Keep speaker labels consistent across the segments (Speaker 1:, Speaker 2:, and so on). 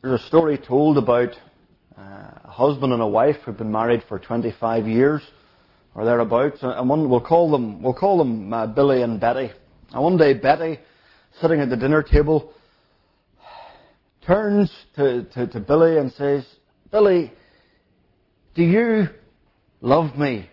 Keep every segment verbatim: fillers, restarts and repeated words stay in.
Speaker 1: There's a story told about uh, a husband and a wife who've been married for twenty-five years or thereabouts, and one, we'll call them we'll call them uh, Billy and Betty. And one day Betty, sitting at the dinner table, turns to, to, to Billy and says, "Billy, do you love me?"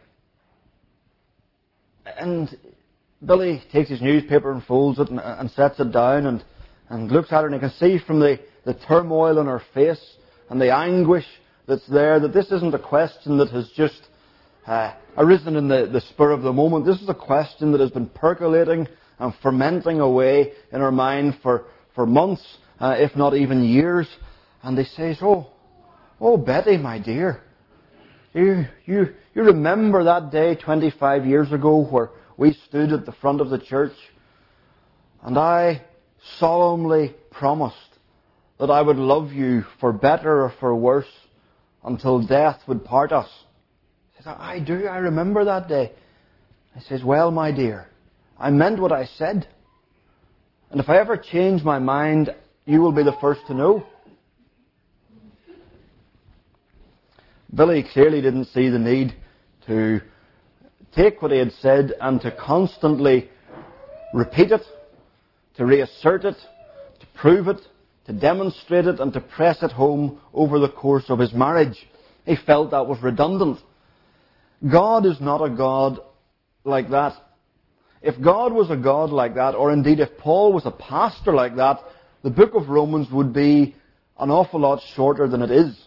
Speaker 1: And Billy takes his newspaper and folds it and, and sets it down and, and looks at her, and you can see from the, the turmoil in her face and the anguish that's there that this isn't a question that has just uh, arisen in the, the spur of the moment. This is a question that has been percolating and fermenting away in her mind for, for months, uh, if not even years. And he says, oh, oh Betty, my dear, you, you, you remember that day twenty-five years ago where we stood at the front of the church and I solemnly promised that I would love you for better or for worse until death would part us. He says, I do, I remember that day. He says, well, my dear, I meant what I said. And if I ever change my mind, you will be the first to know. Billy clearly didn't see the need to take what he had said and to constantly repeat it, to reassert it, to prove it, to demonstrate it, and to press it home over the course of his marriage. He felt that was redundant. God is not a God like that. If God was a God like that, or indeed if Paul was a pastor like that, the book of Romans would be an awful lot shorter than it is.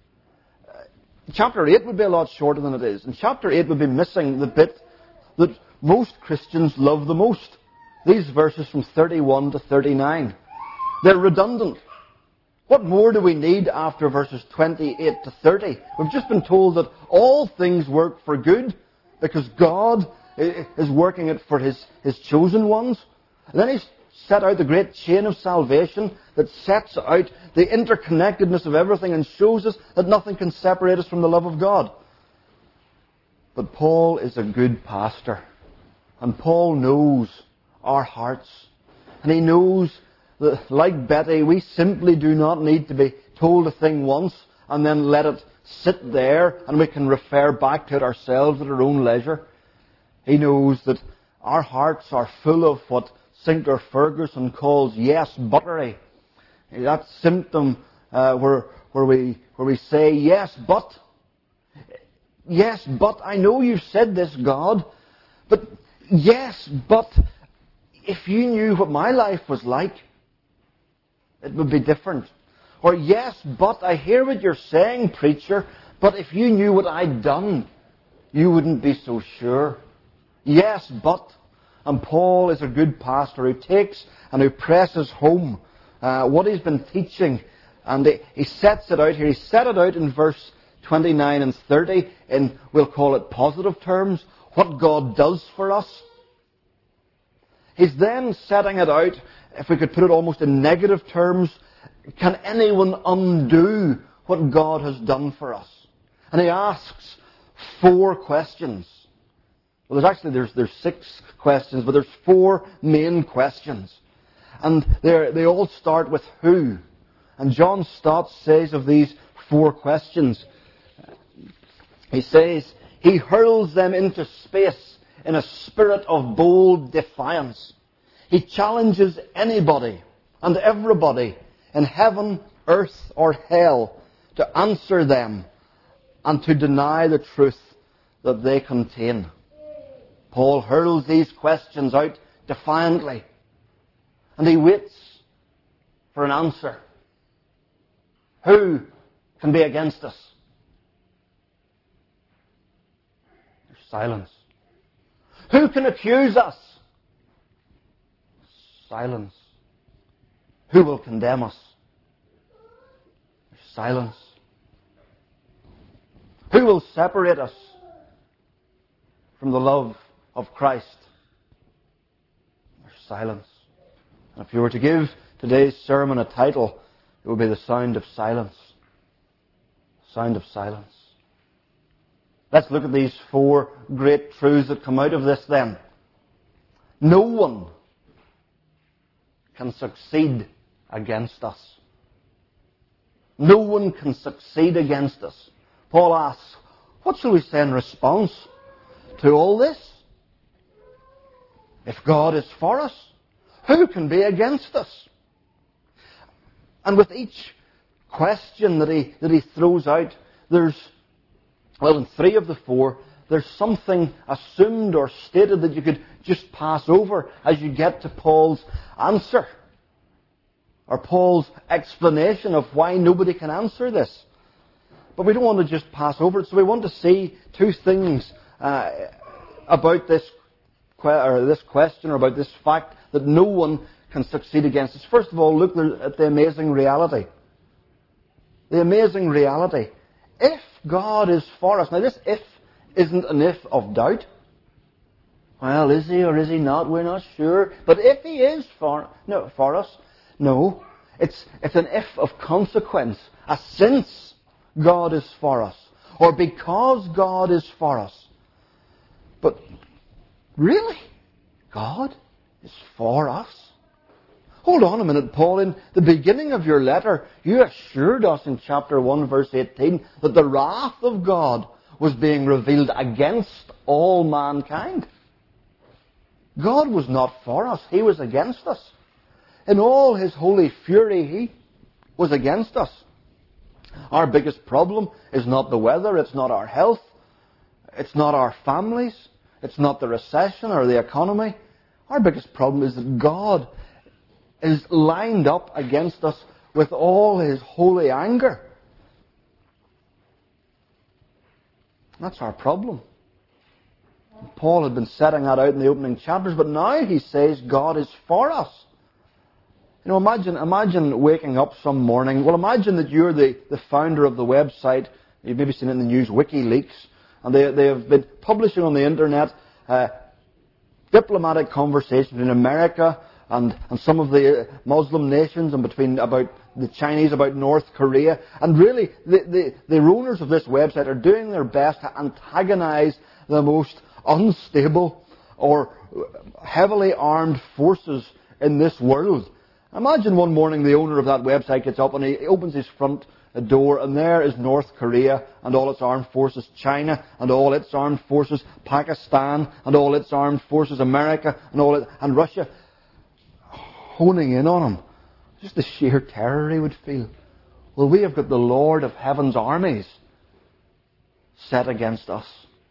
Speaker 1: Chapter eight would be a lot shorter than it is. And chapter eight would be missing the bit that most Christians love the most. These verses from thirty-one to thirty-nine. They're redundant. What more do we need after verses twenty-eight to thirty? We've just been told that all things work for good because God is working it for His, His chosen ones. And then He's set out the great chain of salvation that sets out the interconnectedness of everything and shows us that nothing can separate us from the love of God. But Paul is a good pastor. And Paul knows our hearts. And he knows that, like Betty, we simply do not need to be told a thing once and then let it sit there and we can refer back to it ourselves at our own leisure. He knows that our hearts are full of what Sinclair Ferguson calls yes buttery. That symptom uh, where where we where we say yes but yes but I know you've said this, God, but yes but if you knew what my life was like, it would be different. Or yes but I hear what you're saying, preacher, but if you knew what I'd done, you wouldn't be so sure. Yes but. And Paul is a good pastor who takes and who presses home uh, what he's been teaching. And he, he sets it out here. He set it out in verse twenty-nine and thirty in, we'll call it positive terms, what God does for us. He's then setting it out, if we could put it almost in negative terms, can anyone undo what God has done for us? And he asks four questions. Well, there's actually there's there's six questions, but there's four main questions, and they they all start with who. And John Stott says of these four questions, he says he hurls them into space in a spirit of bold defiance. He challenges anybody and everybody in heaven, earth, or hell to answer them and to deny the truth that they contain. Paul hurls these questions out defiantly, and he waits for an answer. Who can be against us? There's silence. Who can accuse us? Silence. Who will condemn us? There's silence. Who will separate us from the love of Christ? There's silence. And if you were to give today's sermon a title, it would be The Sound of Silence. Sound of Silence. Let's look at these four great truths that come out of this then. No one can succeed against us. No one can succeed against us. Paul asks, what shall we say in response to all this? If God is for us, who can be against us? And with each question that he, that he throws out, there's, well, in three of the four, there's something assumed or stated that you could just pass over as you get to Paul's answer, or Paul's explanation of why nobody can answer this. But we don't want to just pass over it, so we want to see two things uh, about this, que- or this question, or about this fact that no one can succeed against us. First of all, look at the amazing reality. The amazing reality. If God is for us, now this if isn't an if of doubt. Well, is he or is he not? We're not sure. But if he is for, no, for us, no. It's, it's an if of consequence. A since God is for us. Or because God is for us. But really? God is for us? Hold on a minute, Paul. In the beginning of your letter, you assured us in chapter one, verse eighteen, that the wrath of God was being revealed against all mankind. God was not for us. He was against us. In all His holy fury, He was against us. Our biggest problem is not the weather, it's not our health, it's not our families, it's not the recession or the economy. Our biggest problem is that God is lined up against us with all His holy anger. That's our problem. Paul had been setting that out in the opening chapters, but now he says God is for us. You know, imagine, imagine waking up some morning. Well, imagine that you're the, the founder of the website. You've maybe seen it in the news, WikiLeaks, and they, they have been publishing on the internet uh, diplomatic conversations between America and, and some of the Muslim nations, and between about the Chinese about North Korea. And really, the, the, the owners of this website are doing their best to antagonize the most unstable or heavily armed forces in this world. Imagine one morning the owner of that website gets up and he opens his front door, and there is North Korea and all its armed forces, China and all its armed forces, Pakistan and all its armed forces, America and all it, and Russia, honing in on him. Just the sheer terror he would feel. Well, we have got the Lord of Heaven's armies set against us.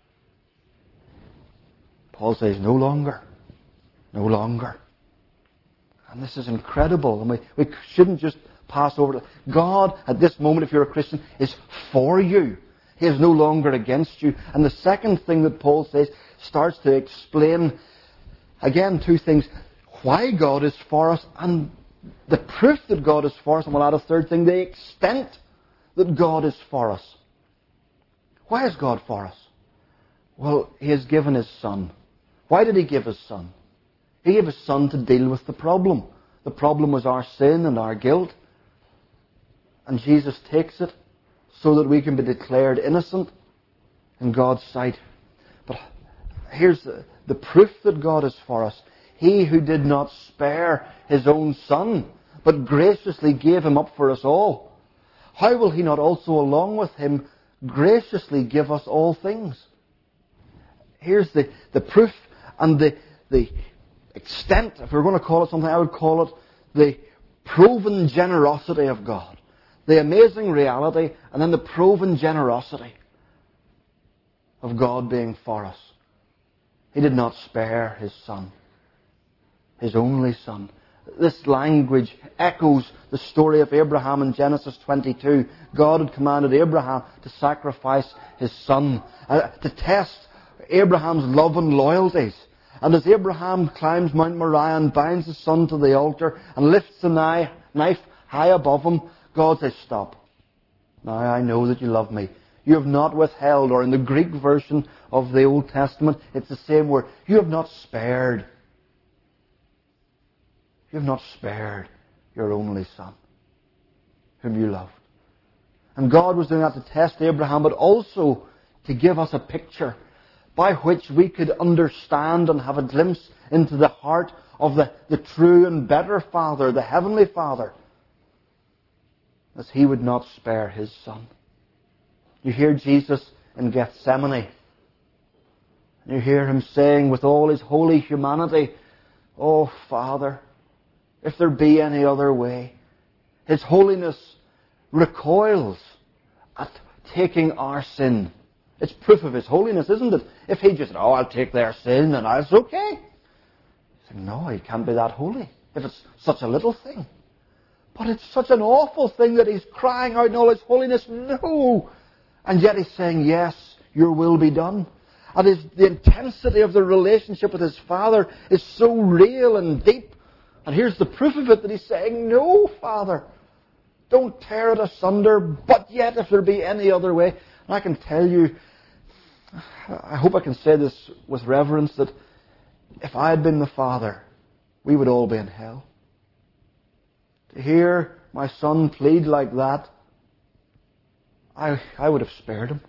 Speaker 1: Paul says, no longer. No longer. And this is incredible. And we, we shouldn't just pass over it. God, at this moment, if you're a Christian, is for you. He is no longer against you. And the second thing that Paul says starts to explain, again, two things. Why God is for us, and the proof that God is for us, and we'll add a third thing, the extent that God is for us. Why is God for us? Well, He has given His Son. Why did He give His Son? He gave His Son to deal with the problem. The problem was our sin and our guilt. And Jesus takes it so that we can be declared innocent in God's sight. But here's the, the proof that God is for us. He who did not spare His own Son, but graciously gave Him up for us all, how will He not also along with Him graciously give us all things? Here's the, the proof and the, the extent, if we're going to call it something, I would call it the proven generosity of God. The amazing reality, and then the proven generosity of God being for us. He did not spare His Son, His only Son. This language echoes the story of Abraham in Genesis twenty-two. God had commanded Abraham to sacrifice his son, uh, to test Abraham's love and loyalties. And as Abraham climbs Mount Moriah and binds his son to the altar and lifts the knife high above him, God says, stop. Now I know that you love me. You have not withheld, or in the Greek version of the Old Testament, it's the same word. You have not spared. You have not spared your only son, whom you loved. And God was doing that to test Abraham, but also to give us a picture by which we could understand and have a glimpse into the heart of the, the true and better Father, the Heavenly Father. as he would not spare his Son. You hear Jesus in Gethsemane. You hear him saying with all his holy humanity, "Oh, Father, if there be any other way." His holiness recoils at taking our sin. It's proof of his holiness, isn't it? If he just said, "Oh, I'll take their sin and it's okay." Say, no, he can't be that holy if it's such a little thing. But it's such an awful thing that he's crying out in all his holiness, "No!" And yet he's saying, "Yes, your will be done." And his, the intensity of the relationship with his Father is so real and deep. And here's the proof of it, that he's saying, "No, Father, don't tear it asunder, but yet if there be any other way." And I can tell you, I hope I can say this with reverence, that if I had been the Father, we would all be in hell. To hear my Son plead like that, I, I would have spared him.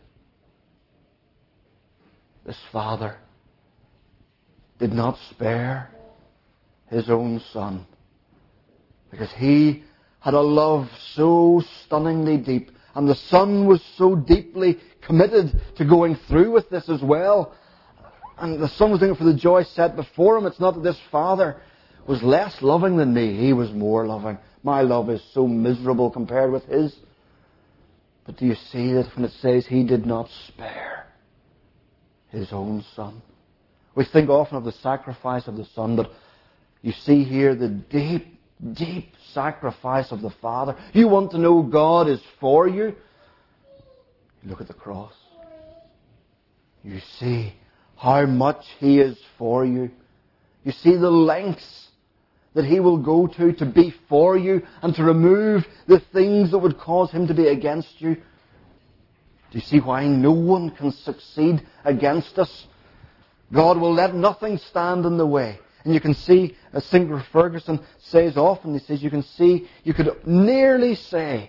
Speaker 1: This Father did not spare his own Son, because he had a love so stunningly deep, and the Son was so deeply committed to going through with this as well. And the Son was doing it for the joy set before him. It's not that this Father was less loving than me. He was more loving. My love is so miserable compared with his. But do you see that when it says he did not spare his own Son? We think often of the sacrifice of the Son, but you see here the deep, deep sacrifice of the Father. You want to know God is for you? Look at the cross. You see how much he is for you. You see the lengths that he will go to to be for you and to remove the things that would cause him to be against you. Do you see why no one can succeed against us? God will let nothing stand in the way. And you can see, as Sinclair Ferguson says often, he says, you can see, you could nearly say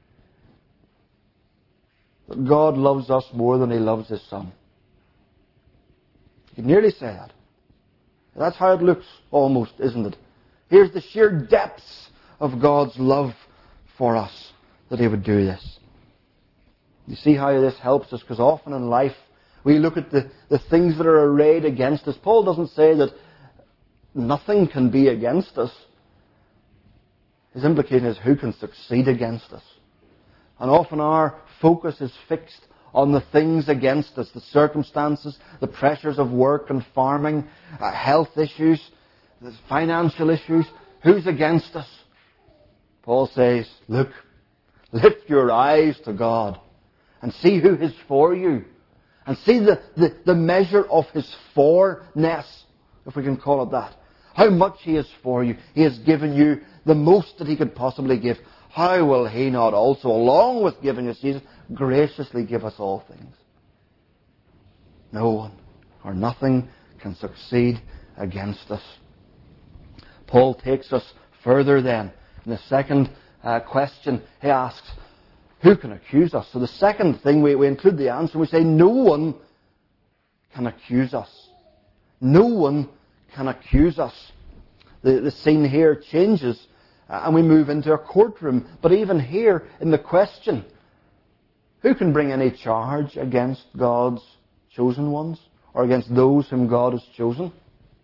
Speaker 1: that God loves us more than he loves his Son. You can nearly say that. That's how it looks, almost, isn't it? Here's the sheer depths of God's love for us, that he would do this. You see how this helps us, because often in life we look at the, the things that are arrayed against us. Paul doesn't say that nothing can be against us. His implication is who can succeed against us. And often our focus is fixed on the things against us, the circumstances, the pressures of work and farming, uh, health issues, the financial issues. Who's against us? Paul says, look, lift your eyes to God and see who is for you. And see the, the, the measure of his forness, if we can call it that. How much he is for you. He has given you the most that he could possibly give. How will he not also, along with giving us Jesus, graciously give us all things? No one or nothing can succeed against us. Paul takes us further then. In the second uh, question, he asks, who can accuse us? So the second thing, we, we include the answer. We say, no one can accuse us. No one can accuse us. The, the scene here changes, uh, and we move into a courtroom. But even here, in the question, who can bring any charge against God's chosen ones, or against those whom God has chosen?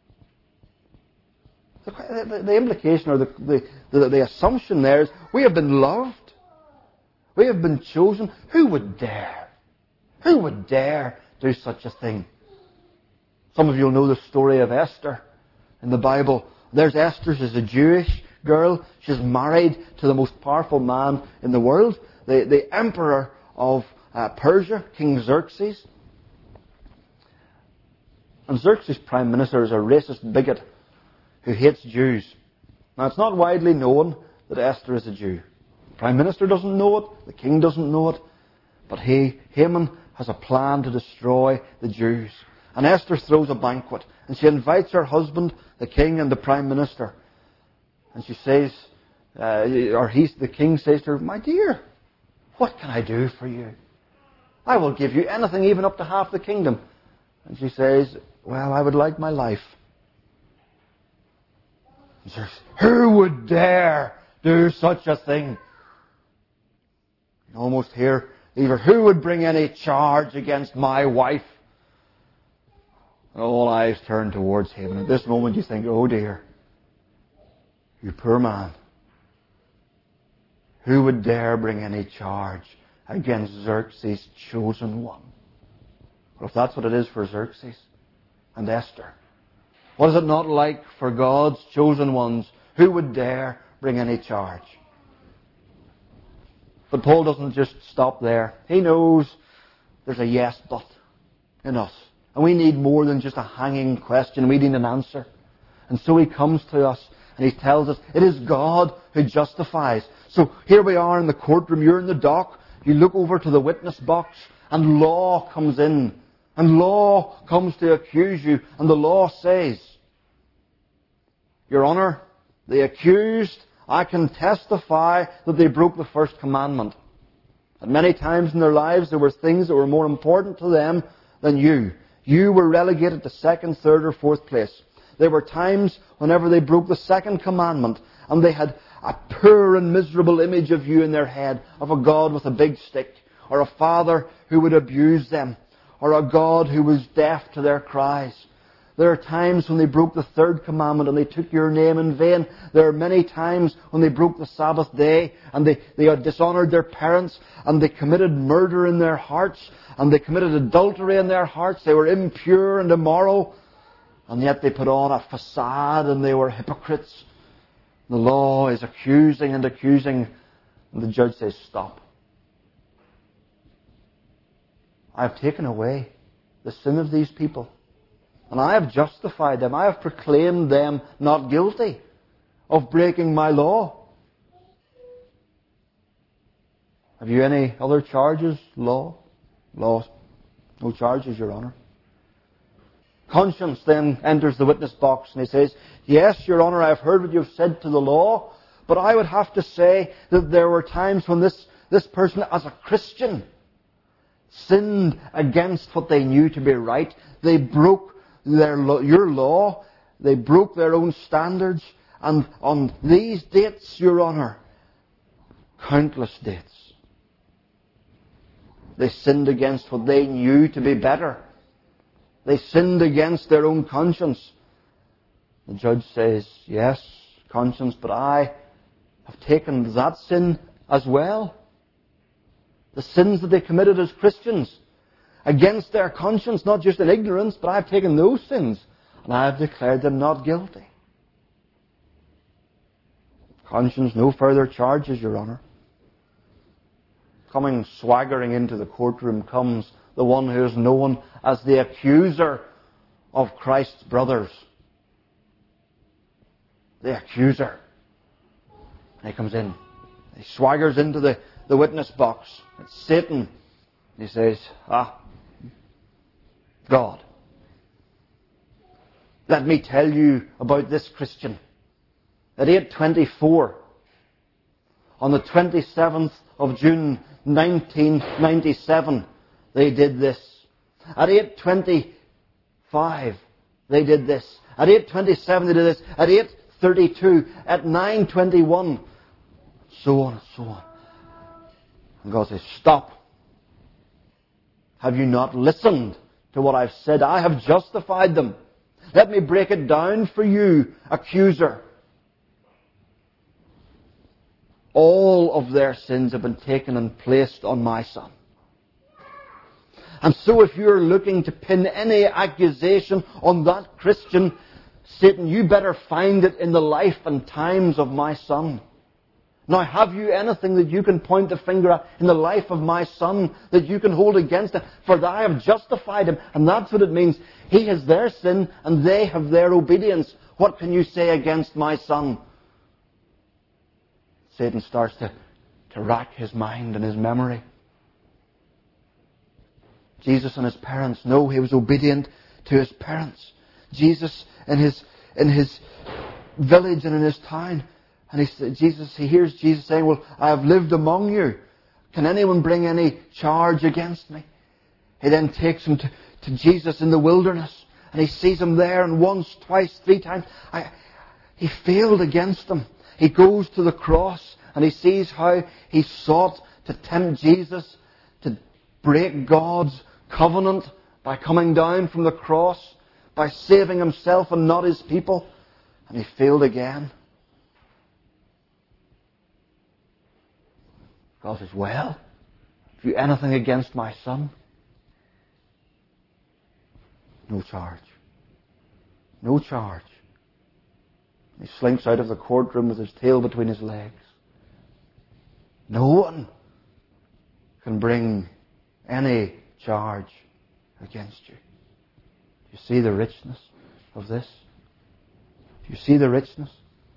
Speaker 1: The, the, the implication, or the, the, the, the assumption there is, we have been loved. We have been chosen. Who would dare? Who would dare do such a thing? Some of you will know the story of Esther in the Bible. There's Esther. She's a Jewish girl. She's married to the most powerful man in the world, the, the emperor of uh, Persia, King Xerxes. And Xerxes' prime minister is a racist bigot who hates Jews. Now, it's not widely known that Esther is a Jew. The Prime Minister doesn't know it. The King doesn't know it. But he, Haman has a plan to destroy the Jews. And Esther throws a banquet. And she invites her husband, the King, and the Prime Minister. And she says, uh, or he, the King says to her, my dear, what can I do for you? I will give you anything, even up to half the kingdom. And she says, well, I would like my life. And she says, who would dare do such a thing? almost hear either, who would bring any charge against my wife? And all eyes turn towards him. And at this moment you think, oh dear, you poor man. Who would dare bring any charge against Xerxes' chosen one? Well, if that's what it is for Xerxes and Esther, what is it not like for God's chosen ones? Who would dare bring any charge? But Paul doesn't just stop there. He knows there's a yes but in us. And we need more than just a hanging question. We need an answer. And so he comes to us and he tells us it is God who justifies. So here we are in the courtroom. You're in the dock. You look over to the witness box and law comes in. And law comes to accuse you. And the law says, Your Honour, the accused, I can testify that they broke the first commandment. And many times in their lives there were things that were more important to them than you. You were relegated to second, third or fourth place. There were times whenever they broke the second commandment and they had a poor and miserable image of you in their head, of a God with a big stick, or a father who would abuse them, or a God who was deaf to their cries. There are times when they broke the third commandment and they took your name in vain. There are many times when they broke the Sabbath day and they, they had dishonoured their parents and they committed murder in their hearts and they committed adultery in their hearts. They were impure and immoral, and yet they put on a facade and they were hypocrites. The law is accusing and accusing, and the judge says, stop. I have taken away the sin of these people. And I have justified them. I have proclaimed them not guilty of breaking my law. Have you any other charges? Law? Law. No charges, Your Honour. Conscience then enters the witness box and he says, yes, Your Honour, I have heard what you have said to the law, but I would have to say that there were times when this, this person, as a Christian, sinned against what they knew to be right. They broke Their, your law, they broke their own standards, and on these dates, Your Honour, countless dates, they sinned against what they knew to be better. They sinned against their own conscience. The judge says, yes, conscience, but I have taken that sin as well. The sins that they committed as Christians against their conscience, not just in ignorance, but I've taken those sins and I have declared them not guilty. Conscience, no further charges, Your Honour. Coming swaggering into the courtroom comes the one who is known as the accuser of Christ's brothers. The accuser. And he comes in. He swaggers into the, the witness box. It's Satan. He says, ah, God, let me tell you about this Christian. At eight twenty-four, on the twenty-seventh of June nineteen ninety-seven, they did this. At eight twenty-five, they did this. At eight twenty-seven, they did this. At eight thirty-two, at nine twenty-one, so on and so on. And God says, stop. Have you not listened to what I've said? I have justified them. Let me break it down for you, accuser. All of their sins have been taken and placed on my son. And so if you're looking to pin any accusation on that Christian, Satan, you better find it in the life and times of my son. Now, have you anything that you can point the finger at in the life of my son that you can hold against him? For I have justified him. And that's what it means. He has their sin and they have their obedience. What can you say against my son? Satan starts to, to rack his mind and his memory. Jesus and his parents, no, he was obedient to his parents. Jesus in his, in his village and in his town. And he said, Jesus, he hears Jesus saying, well, I have lived among you. Can anyone bring any charge against me? He then takes him to, to Jesus in the wilderness. And he sees him there, and once, twice, three times, I, he failed against him. He goes to the cross and he sees how he sought to tempt Jesus to break God's covenant by coming down from the cross, by saving himself and not his people, and he failed again. God says, well, have you anything against my son? No charge. No charge. He slinks out of the courtroom with his tail between his legs. No one can bring any charge against you. Do you see the richness of this? Do you see the richness?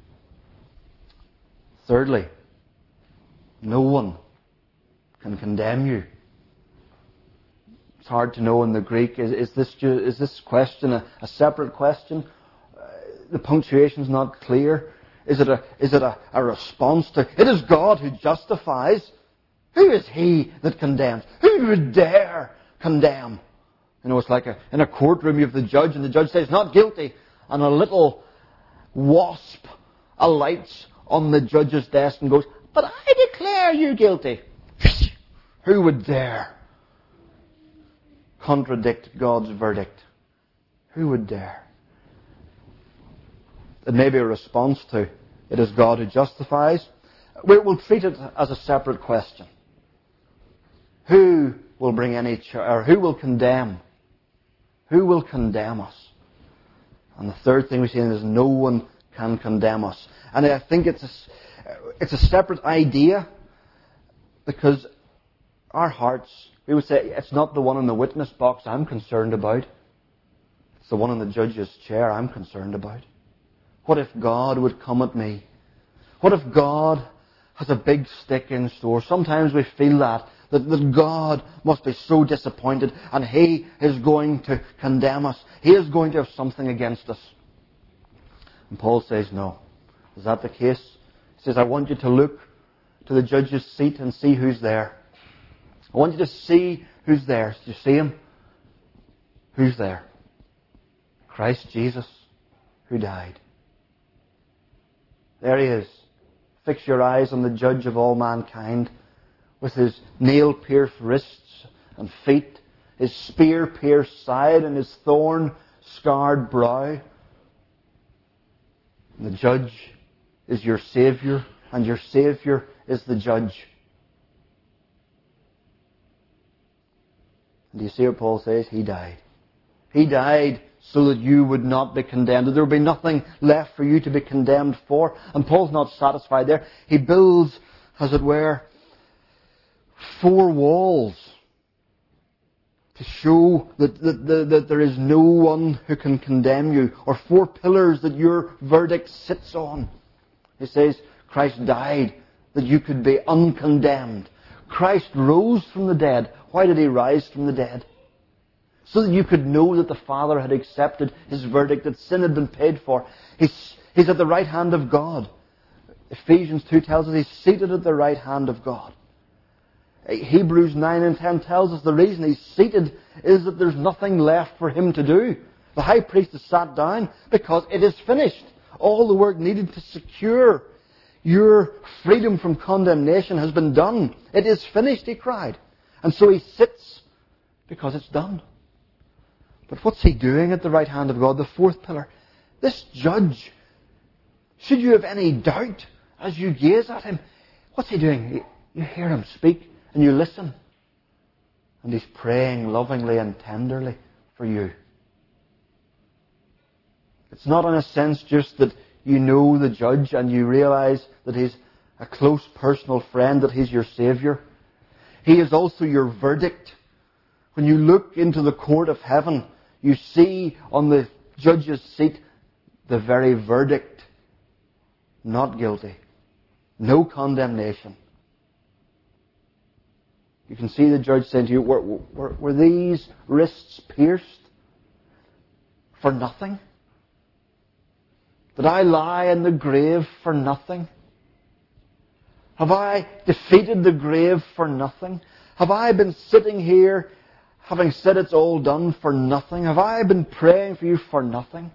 Speaker 1: Thirdly, no one can condemn you. It's hard to know in the Greek. Is, is this is this question a, a separate question? Uh, the punctuation's not clear. Is it a is it a, a response to? It is God who justifies. Who is He that condemns? Who would dare condemn? You know, it's like a, in a courtroom you have the judge, and the judge says not guilty, and a little wasp alights on the judge's desk and goes, "But I declare you guilty." Who would dare contradict God's verdict? Who would dare? It may be a response to, it is God who justifies. We'll treat it as a separate question. Who will bring any charge, or who will condemn? Who will condemn us? And the third thing we see is no one can condemn us. And I think it's a, it's a separate idea, because our hearts, we would say, it's not the one in the witness box I'm concerned about. It's the one in the judge's chair I'm concerned about. What if God would come at me? What if God has a big stick in store? Sometimes we feel that, that, that God must be so disappointed and He is going to condemn us. He is going to have something against us. And Paul says, no. Is that the case? He says, I want you to look to the judge's seat and see who's there. I want you to see who's there. Do you see Him? Who's there? Christ Jesus, who died. There He is. Fix your eyes on the judge of all mankind, with His nail-pierced wrists and feet, His spear-pierced side, and His thorn-scarred brow. And the judge is your Saviour, and your Saviour is the judge. And do you see what Paul says? He died. He died so that you would not be condemned. That there would be nothing left for you to be condemned for. And Paul's not satisfied there. He builds, as it were, four walls to show that, that, that, that there is no one who can condemn you, or four pillars that your verdict sits on. He says, Christ died that you could be uncondemned. Christ rose from the dead. Why did He rise from the dead? So that you could know that the Father had accepted His verdict, that sin had been paid for. He's, he's at the right hand of God. Ephesians two tells us He's seated at the right hand of God. Hebrews nine and ten tells us the reason He's seated is that there's nothing left for Him to do. The high priest has sat down because it is finished. All the work needed to secure your freedom from condemnation has been done. It is finished, he cried. And so He sits because it's done. But what's He doing at the right hand of God? The fourth pillar. This judge, should you have any doubt as you gaze at Him, what's He doing? You hear Him speak and you listen. And He's praying lovingly and tenderly for you. It's not in a sense just that you know the judge and you realize that He's a close personal friend, that He's your Saviour. He is also your verdict. When you look into the court of heaven, you see on the judge's seat the very verdict. Not guilty. No condemnation. You can see the judge saying to you, were, were, were these wrists pierced for nothing? Did I lie in the grave for nothing? Have I defeated the grave for nothing? Have I been sitting here having said it's all done for nothing? Have I been praying for you for nothing?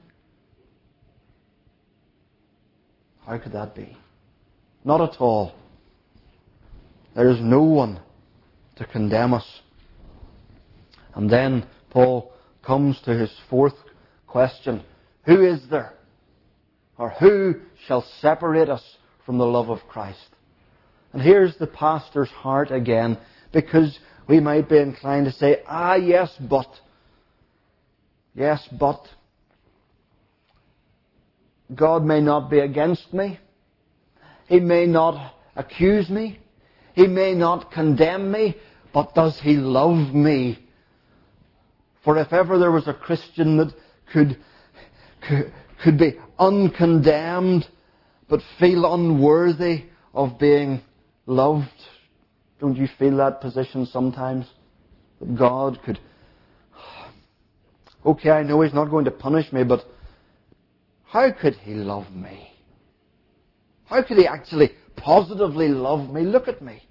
Speaker 1: How could that be? Not at all. There is no one to condemn us. And then Paul comes to his fourth question. Who is there? Or who shall separate us from the love of Christ? And here's the pastor's heart again, because we might be inclined to say, ah, yes, but. Yes, but. God may not be against me. He may not accuse me. He may not condemn me. But does He love me? For if ever there was a Christian that could, could, could be uncondemned but feel unworthy of being loved, don't you feel that position sometimes? That God could... Okay, I know He's not going to punish me, but how could He love me? How could He actually positively love me? Look at me.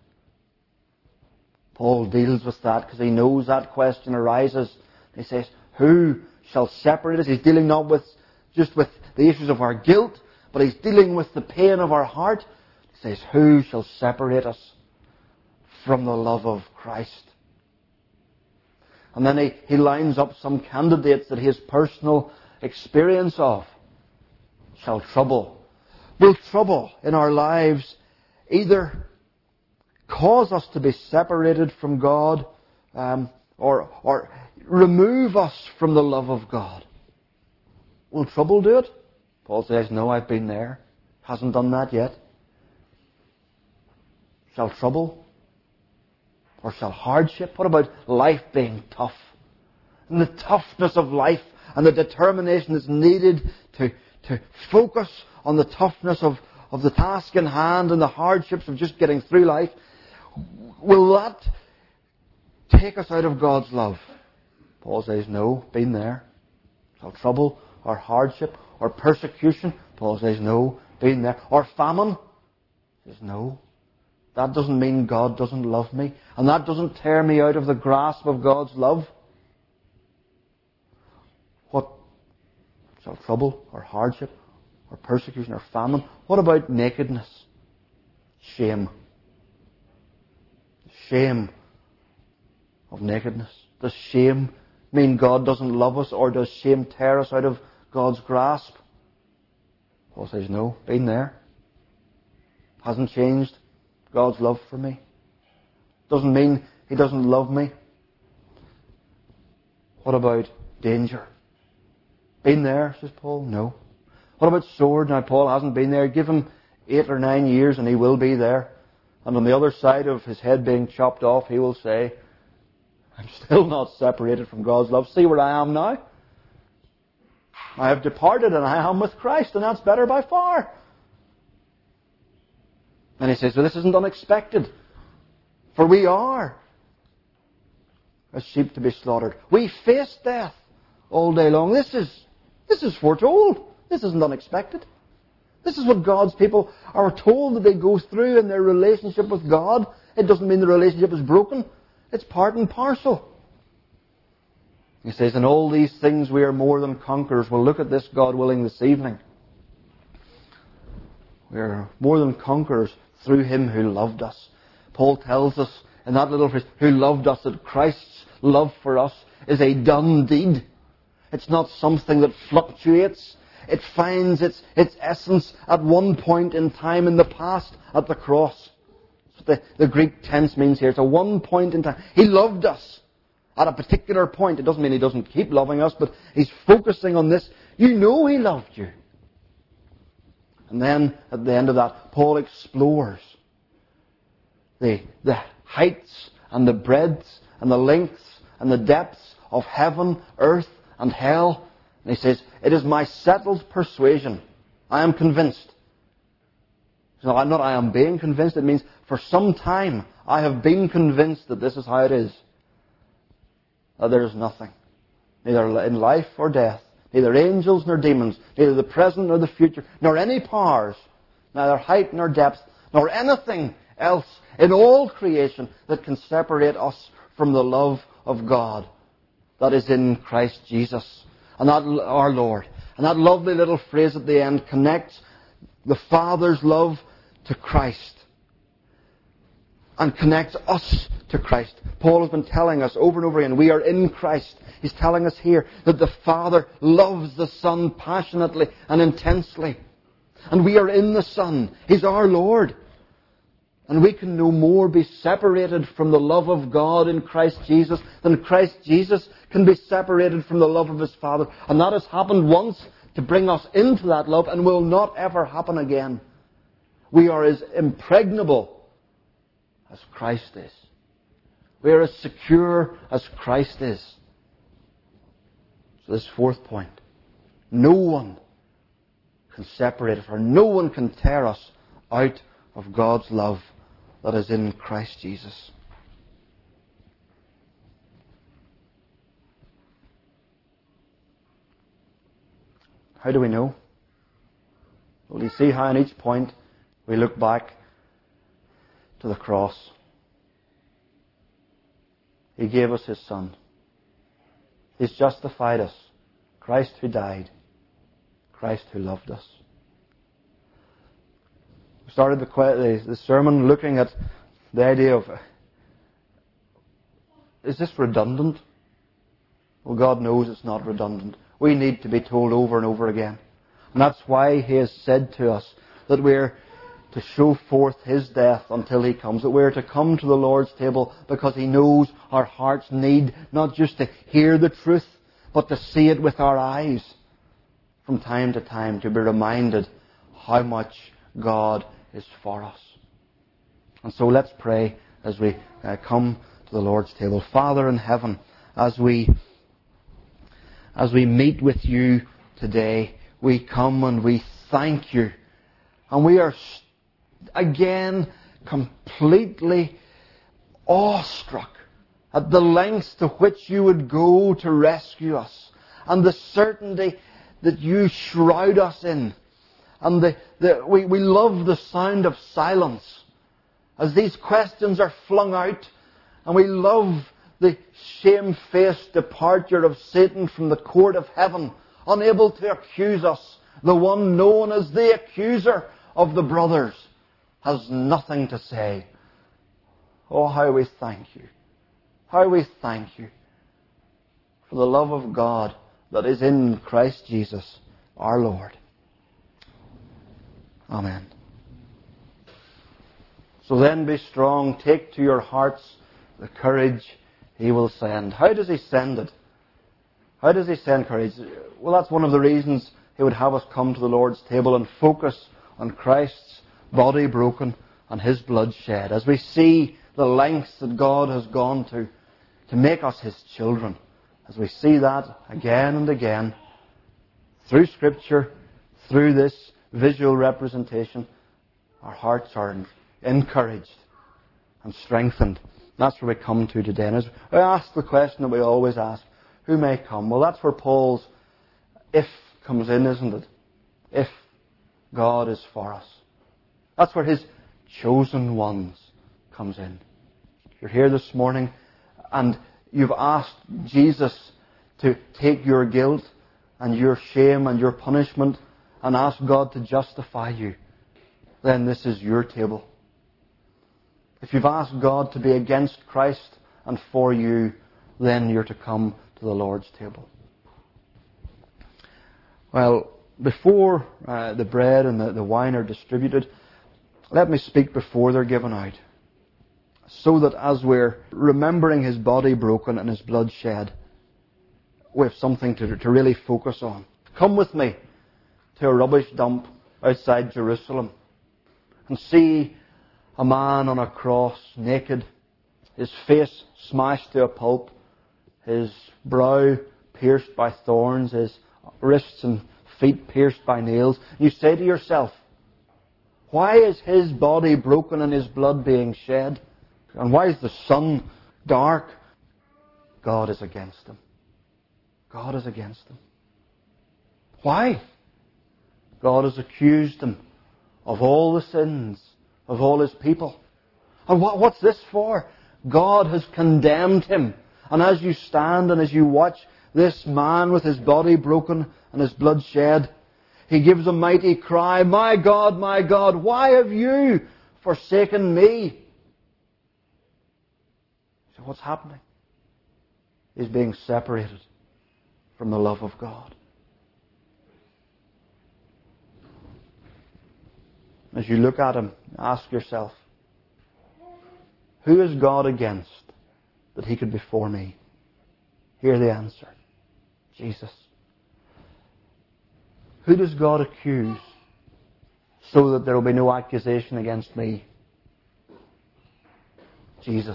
Speaker 1: Paul deals with that because he knows that question arises. He says, who shall separate us? He's dealing not with just with the issues of our guilt, but he's dealing with the pain of our heart. He says, who shall separate us from the love of Christ? And then he, he lines up some candidates that he has personal experience of. Shall trouble. Will trouble in our lives either cause us to be separated from God, um, or, or remove us from the love of God? Will trouble do it? Paul says, no, I've been there. Hasn't done that yet. Shall trouble? Or shall hardship? What about life being tough? And the toughness of life and the determination that's needed to, to focus on the toughness of, of the task in hand and the hardships of just getting through life. Will that take us out of God's love? Paul says, no, been there. Shall trouble or hardship or persecution? Paul says, no, been there. Or famine? He says, no. That doesn't mean God doesn't love me. And that doesn't tear me out of the grasp of God's love. What? Shall trouble or hardship or persecution or famine? What about nakedness? Shame. Shame of nakedness. Does shame mean God doesn't love us, or does shame tear us out of God's grasp? Paul says, no, been there. Hasn't changed God's love for me. Doesn't mean He doesn't love me. What about danger? Been there, says Paul? No. What about sword? Now, Paul hasn't been there. Give him eight or nine years and he will be there. And on the other side of his head being chopped off, he will say, I'm still not separated from God's love. See where I am now? I have departed and I am with Christ, and that's better by far. And he says, well, this isn't unexpected. For we are as sheep to be slaughtered. We face death all day long. This is, this is foretold. This isn't unexpected. This is what God's people are told that they go through in their relationship with God. It doesn't mean the relationship is broken. It's part and parcel. He says, in all these things we are more than conquerors. We'll look at this, God willing, this evening. We are more than conquerors through Him who loved us. Paul tells us in that little phrase, who loved us, that Christ's love for us is a done deed. It's not something that fluctuates. It finds its, its essence at one point in time in the past, at the cross. That's what the, the Greek tense means here. It's a one point in time. He loved us at a particular point. It doesn't mean He doesn't keep loving us, but He's focusing on this. You know He loved you. And then, at the end of that, Paul explores the, the heights and the breadths and the lengths and the depths of heaven, earth, and hell. And he says, it is my settled persuasion. I am convinced. So I'm not I am being convinced. It means for some time I have been convinced that this is how it is. That there is nothing, neither in life or death, neither angels nor demons, neither the present nor the future, nor any powers, neither height nor depth, nor anything else in all creation that can separate us from the love of God that is in Christ Jesus, and that our Lord. And that lovely little phrase at the end connects the Father's love to Christ. and connects us to Christ. Paul has been telling us over and over again, we are in Christ. He's telling us here that the Father loves the Son passionately and intensely. And we are in the Son. He's our Lord. And we can no more be separated from the love of God in Christ Jesus than Christ Jesus can be separated from the love of His Father. And that has happened once to bring us into that love and will not ever happen again. We are as impregnable as Christ is. We are as secure as Christ is. So this fourth point. No one can separate us, or no one can tear us out of God's love that is in Christ Jesus. How do we know? Well, you see how in each point we look back to the cross. He gave us His Son. He's justified us. Christ who died. Christ who loved us. We started the, the, the sermon looking at the idea of, is this redundant? Well, God knows it's not redundant. We need to be told over and over again. And that's why He has said to us that we're to show forth His death until He comes. That we're to come to the Lord's table because He knows our hearts need not just to hear the truth, but to see it with our eyes from time to time, to be reminded how much God is for us. And so let's pray as we uh, come to the Lord's table. Father in heaven, as we as we meet with You today, we come and we thank You. And we are again completely awestruck at the lengths to which You would go to rescue us, and the certainty that You shroud us in. And the, the, we, we love the sound of silence as these questions are flung out, and we love the shamefaced departure of Satan from the court of heaven, unable to accuse us. The one known as the accuser of the brothers has nothing to say. Oh, how we thank You. How we thank You for the love of God that is in Christ Jesus, our Lord. Amen. So then be strong, take to your hearts the courage He will send. How does He send it? How does He send courage? Well, that's one of the reasons He would have us come to the Lord's table and focus on Christ's body broken and His blood shed. As we see the lengths that God has gone to to make us His children. As we see that again and again through Scripture, through this visual representation, our hearts are encouraged and strengthened. That's where we come to today. And as I ask the question that we always ask, who may come? Well, that's where Paul's if comes in, isn't it? If God is for us. That's where His chosen ones comes in. You're here this morning and you've asked Jesus to take your guilt and your shame and your punishment and ask God to justify you. Then this is your table. If you've asked God to be against Christ and for you, then you're to come to the Lord's table. Well, before uh, the bread and the, the wine are distributed, let me speak before they're given out, so that as we're remembering His body broken and His blood shed, we have something to, to really focus on. Come with me to a rubbish dump outside Jerusalem and see a man on a cross, naked, his face smashed to a pulp, his brow pierced by thorns, his wrists and feet pierced by nails. You say to yourself, why is His body broken and His blood being shed? And why is the sun dark? God is against Him. God is against Him. Why? God has accused Him of all the sins of all His people. And what, what's this for? God has condemned Him. And as you stand and as you watch this man with his body broken and his blood shed, he gives a mighty cry, my God, my God, why have you forsaken me? So what's happening? He's being separated from the love of God. As you look at him, ask yourself, who is God against that he could be for me? Hear the answer. Jesus. Who does God accuse so that there will be no accusation against me? Jesus.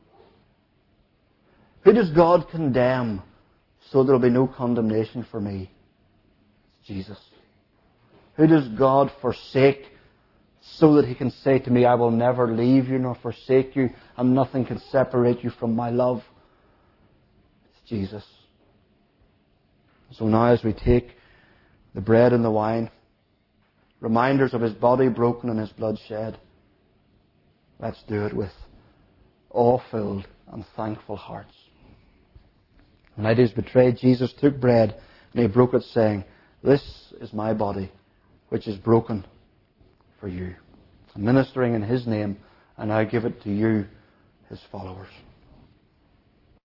Speaker 1: Who does God condemn so there will be no condemnation for me? Jesus. Who does God forsake so that he can say to me, I will never leave you nor forsake you, and nothing can separate you from my love? It's Jesus. So now as we take the bread and the wine, reminders of his body broken and his blood shed, let's do it with awe-filled and thankful hearts. The night he was betrayed, Jesus took bread and he broke it, saying, this is my body, which is broken for you. I'm ministering in his name, and I give it to you, his followers.